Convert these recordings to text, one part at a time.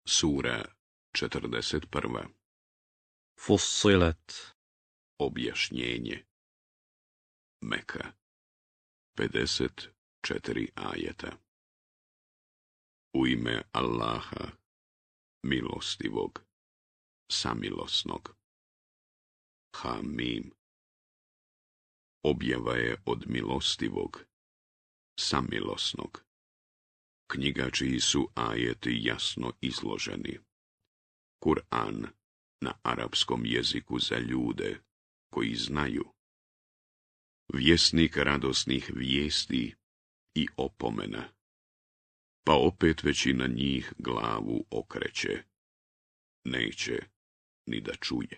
Sura 41. Fussilet. Objašnjenje. Meka. 54 ajeta. U ime Allaha, milostivog, samilosnog. Hamim. Objava je od milostivog, samilosnog. Knjiga čiji su ajeti jasno izloženi. Kur'an na arapskom jeziku za ljude koji znaju. Vjesnik radosnih vijesti i opomena. Pa opet većina njih glavu okreće. Neće ni da čuje.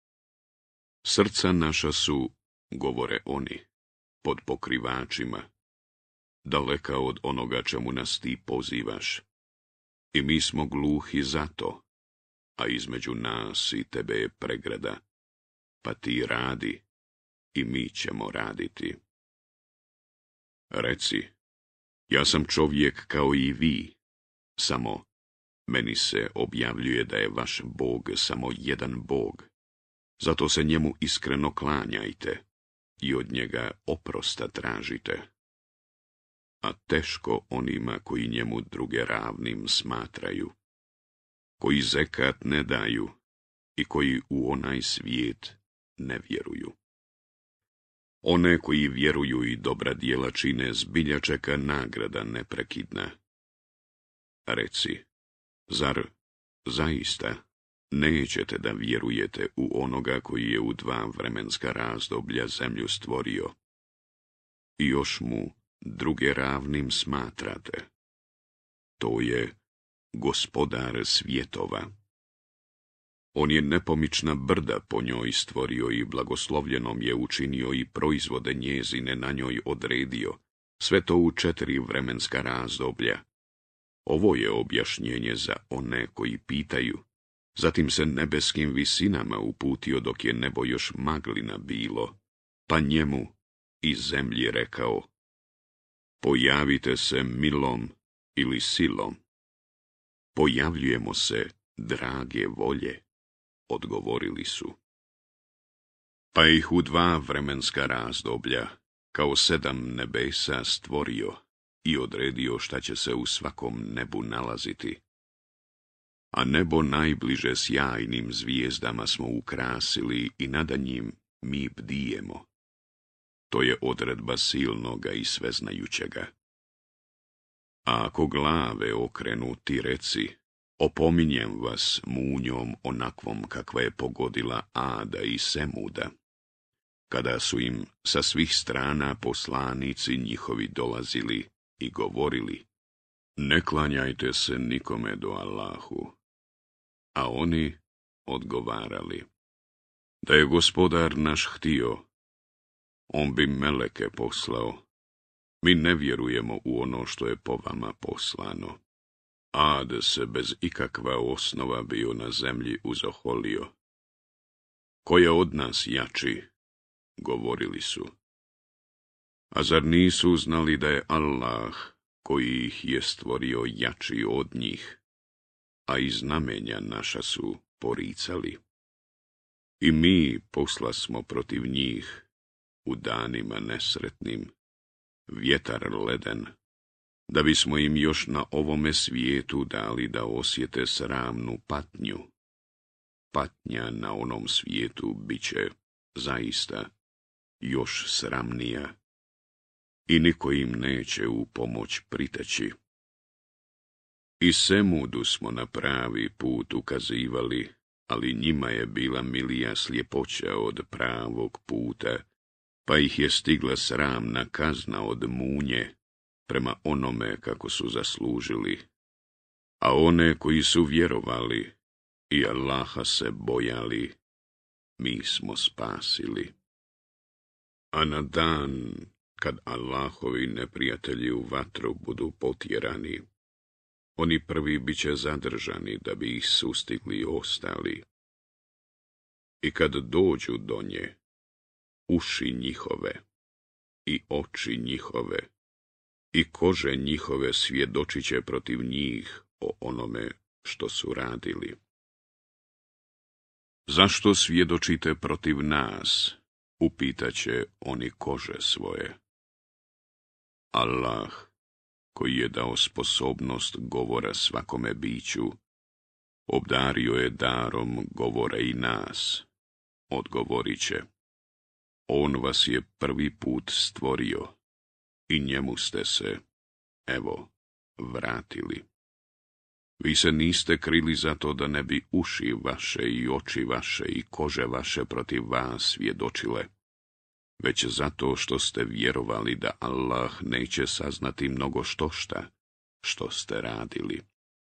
Srca naša su, govore oni, pod pokrivačima, daleka od onoga čemu nas ti pozivaš. I mi smo gluhi za to, a između nas i tebe je pregrada, pa ti radi i mi ćemo raditi. Reci, ja sam čovjek kao i vi, samo meni se objavljuje da je vaš Bog samo jedan Bog. Zato se njemu iskreno klanjajte i od njega oprosta tražite. A teško onima koji njemu druge ravnim smatraju, koji zekat ne daju i koji u onaj svijet ne vjeruju. One koji vjeruju i dobra djela čine zbilja čeka nagrada neprekidna. Reci, zar zaista nećete da vjerujete u onoga koji je u 2 vremenska razdoblja zemlju stvorio i još mu druge ravnim smatrate? To je Gospodar svjetova. On je nepomična brda po njoj stvorio i blagoslovljenom je učinio i proizvode njezine na njoj odredio, sve to u 4 vremenska razdoblja. Ovo je objašnjenje za one koji pitaju. Zatim se nebeskim visinama uputio dok je nebo još maglina bilo, pa njemu i zemlji rekao: pojavite se milom ili silom. Pojavljujemo se drage volje, odgovorili su. Pa ih u 2 vremenska razdoblja, kao 7 nebesa stvorio i odredio šta će se u svakom nebu nalaziti. A nebo najbliže sjajnim zvijezdama smo ukrasili i nada njim mi bdijemo. To je odredba silnoga i sveznajućega. A ako glave okrenu, ti reci, opominjem vas munjom onakvom kakva je pogodila Ada i Semuda, kada su im sa svih strana poslanici njihovi dolazili i govorili: ne klanjajte se nikome do Allahu. A oni odgovarali: da je Gospodar naš htio, on bi meleke poslao. Mi ne vjerujemo u ono što je po vama poslano. Ad se bez ikakva osnova bio na zemlji uzoholio. Ko je od nas jači? Govorili su. A zar nisu znali da je Allah, koji ih je stvorio, jači od njih, a i znamenja naša su poricali? I mi poslasmo protiv njih u danima nesretnim vjetar leden, da bismo im još na ovome svijetu dali da osjete sramnu patnju. Patnja na onom svijetu biće zaista još sramnija i niko im neće u pomoć priteći. I Semudu smo na pravi put ukazivali, ali njima je bila milija sljepoća od pravog puta, pa ih je stigla sramna kazna od munje prema onome kako su zaslužili. A one koji su vjerovali i Allaha se bojali, mi smo spasili. A na dan kad Allahovi neprijatelji u vatru budu potjerani, oni prvi biće zadržani da bi ih sustigli ostali. I kad dođu do nje, uši njihove i oči njihove i kože njihove svjedočit će protiv njih o onome što su radili. Zašto svjedočite protiv nas? Upitaće oni kože svoje. Allah, koji je dao sposobnost govora svakome biću, obdario je darom govora i nas. Odgovorit će: On vas je prvi put stvorio i njemu ste se, evo, vratili. Vi se niste krili zato da ne bi uši vaše i oči vaše i kože vaše protiv vas svjedočile, već zato što ste vjerovali da Allah neće saznati mnogo štošta što ste radili.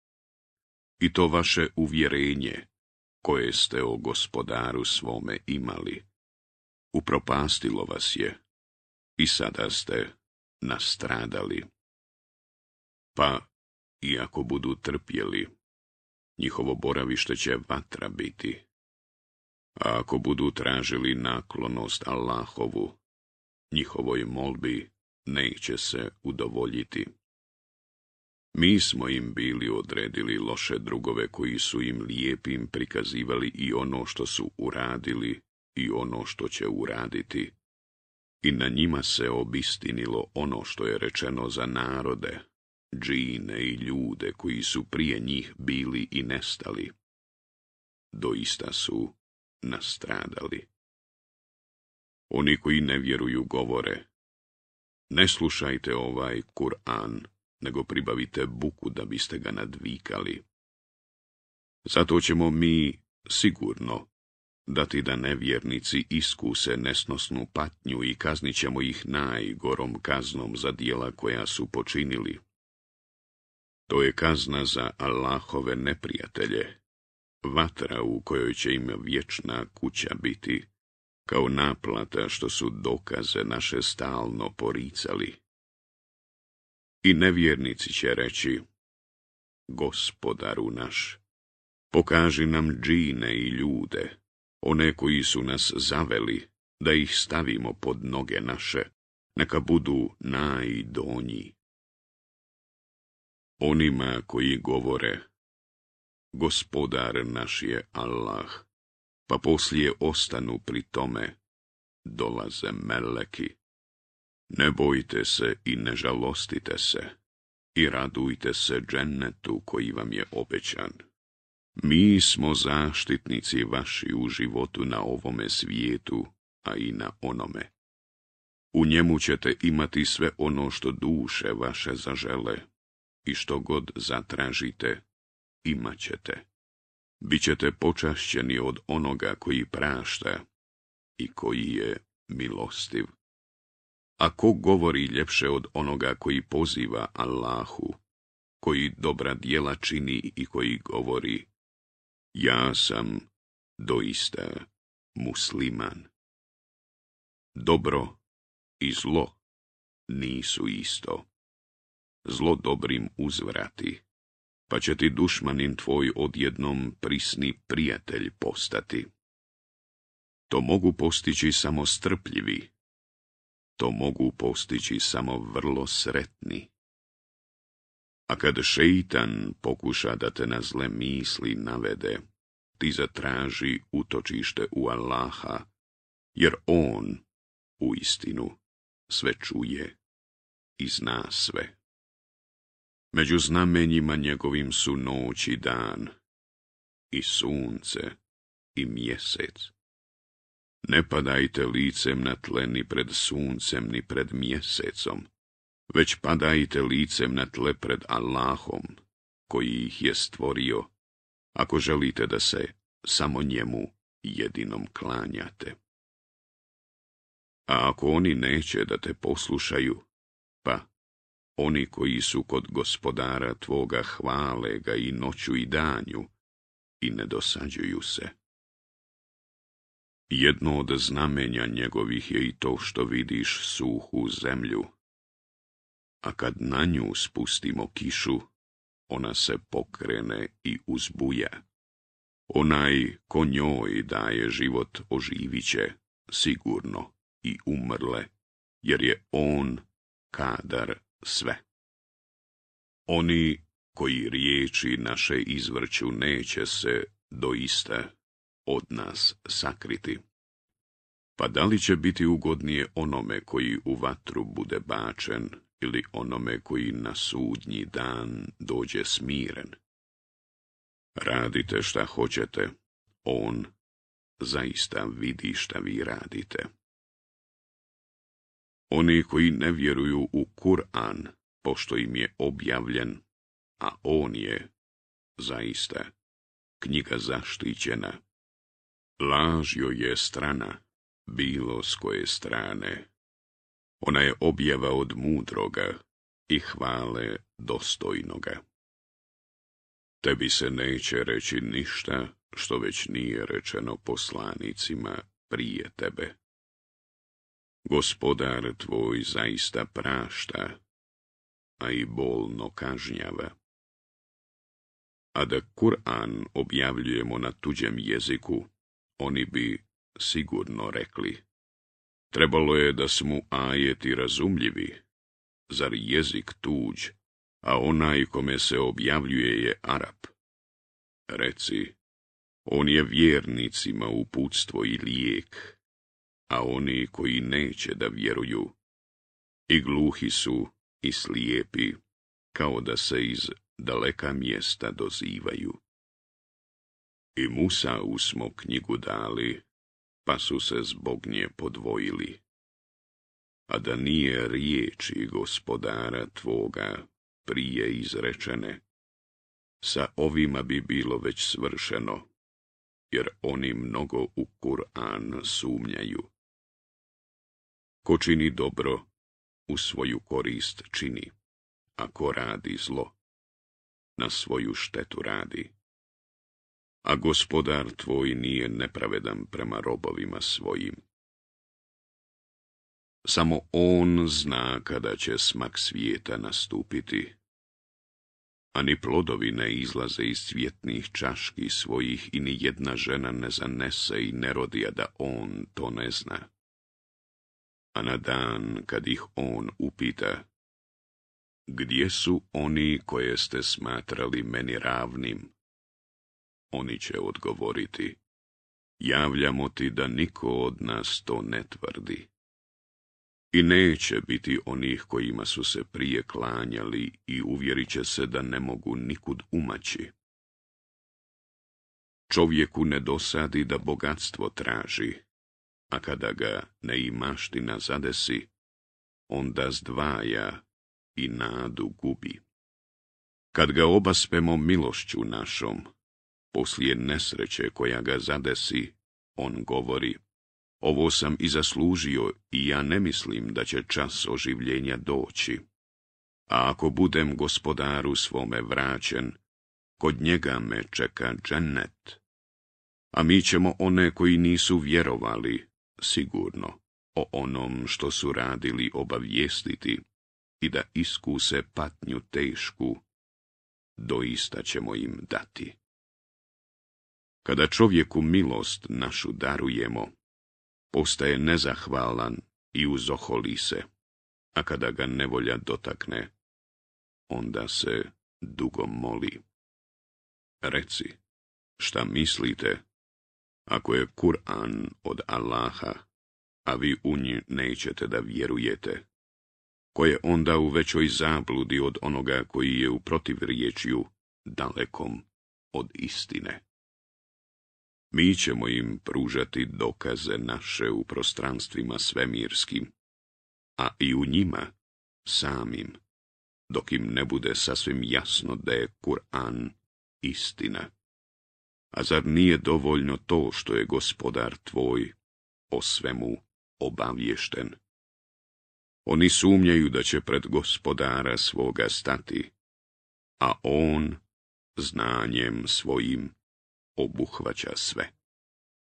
I to vaše uvjerenje, koje ste o gospodaru svome imali, upropastilo vas je i sada ste nastradali. Pa, iako budu trpjeli, njihovo boravište će vatra biti. A ako budu tražili naklonost Allahovu, njihovoj molbi neće se udovoljiti. Mi smo im bili odredili loše drugove koji su im lijepim prikazivali i ono što su uradili i ono što će uraditi. I na njima se obistinilo ono što je rečeno za narode, džine i ljude koji su prije njih bili i nestali. Doista su nastradali. Oni koji ne vjeruju govore: Ne slušajte ovaj Kur'an, nego pribavite buku da biste ga nadvikali. Zato ćemo mi sigurno dati da nevjernici iskuse nesnosnu patnju i kaznit ćemo ih najgorom kaznom za djela koja su počinili. To je kazna za Allahove neprijatelje, vatra u kojoj će im vječna kuća biti, kao naplata što su dokaze naše stalno poricali. I nevjernici će reći: Gospodaru naš, pokaži nam džine i ljude, one koji su nas zaveli, da ih stavimo pod noge naše, neka budu najdonji. Onima koji govore: Gospodar naš je Allah, pa poslije ostanu pri tome, dolaze meleki. Ne bojte se i ne žalostite se, i radujte se džennetu koji vam je obećan. Mi smo zaštitnici vaši u životu na ovome svijetu, a i na onome. U njemu ćete imati sve ono što duše vaše zažele, i što god zatražite, imat ćete. Bićete počašćeni od onoga koji prašta i koji je milostiv. A ko govori ljepše od onoga koji poziva Allahu, koji dobra djela čini i koji govori: Ja sam doista musliman. Dobro i zlo nisu isto. Zlo dobrim uzvrati, pa će ti dušmanin tvoj odjednom prisni prijatelj postati. To mogu postići samo strpljivi, to mogu postići samo vrlo sretni. A kad šeitan pokuša da te na zle misli navede, ti zatraži utočište u Allaha, jer on, uistinu, sve čuje i zna sve. Među znamenjima njegovim su noć i dan, i sunce, i mjesec. Ne padajte licem na tle ni pred suncem, ni pred mjesecom, već padajte licem na tle pred Allahom, koji ih je stvorio, ako želite da se samo njemu jedinom klanjate. A ako oni neće da te poslušaju, pa oni koji su kod gospodara tvoga hvale ga i noću i danju i ne dosađuju se. Jedno od znamenja njegovih je i to što vidiš suhu zemlju, a kad na nju spustimo kišu, ona se pokrene i uzbuja. Onaj ko njoj daje život oživit će sigurno i umrle, jer je on kadar sve. Oni koji riječi naše izvrću neće se doista od nas sakriti. Pa da li će biti ugodnije onome koji u vatru bude bačen ili onome koji na sudnji dan dođe smiren? Radite šta hoćete, on zaista vidi šta vi radite. Oni koji ne vjeruju u Kur'an, pošto im je objavljen, a on je, zaista, knjiga zaštićena. Laž joj je strana, bilo s koje strane. Ona je objava od mudroga i hvale dostojnoga. Tebi se neće reći ništa što već nije rečeno poslanicima prije tebe. Gospodar tvoj zaista prašta, a i bolno kažnjava. A da Kur'an objavljujemo na tuđem jeziku, oni bi sigurno rekli: trebalo je da su mu ajeti razumljivi, zar jezik tuđ, a onaj kome se objavljuje je Arap. Reci, on je vjernicima uputstvo i lijek, a oni koji neće da vjeruju, i gluhi su i slijepi, kao da se iz daleka mjesta dozivaju. I Musau smo knjigu dali, pa su se zbog nje podvojili. A da nije riječi Gospodara tvoga prije izrečene, sa ovima bi bilo već svršeno, jer oni mnogo u Kur'an sumnjaju. Ko čini dobro, u svoju korist čini, a ko radi zlo, na svoju štetu radi. A Gospodar tvoj nije nepravedan prema robovima svojim. Samo on zna kada će smak svijeta nastupiti, a ni plodovi ne izlaze iz cvjetnih čaški svojih i ni jedna žena ne zanese i ne rodi, a da on to ne zna. A na dan kad ih on upita: gdje su oni koje ste smatrali meni ravnim? Oni će odgovoriti: javljamo ti da niko od nas to ne tvrdi. I neće biti onih kojima su se prije klanjali i uvjerit će se da ne mogu nikud umaći. Čovjeku ne dosadi da bogatstvo traži, a kada ga neimaština zadesi, onda zdvaja i nadu gubi. Kad ga obaspemo milošću našom, poslije nesreće koja ga zadesi, on govori: ovo sam i zaslužio i ja ne mislim da će čas oživljenja doći. A ako budem Gospodaru svome vraćen, kod njega me čeka džennet. A mi ćemo one koji nisu vjerovali, sigurno, o onom što su radili obavijestiti i da iskuse patnju tešku, doista ćemo im dati. Kada čovjeku milost našu darujemo, postaje nezahvalan i uzoholi se, a kada ga nevolja dotakne, onda se dugo moli. Reci, šta mislite, ako je Kur'an od Allaha, a vi u nji nećete da vjerujete, ko je onda u većoj zabludi od onoga koji je u protivriječju dalekom od istine? Mi ćemo im pružati dokaze naše u prostranstvima svemirskim, a i u njima samim, dok im ne bude sasvim jasno da je Kur'an istina. A zar nije dovoljno to što je Gospodar tvoj o svemu obaviješten? Oni sumnjaju da će pred Gospodara svoga stati, a on znanjem svojim obuhvaća sve.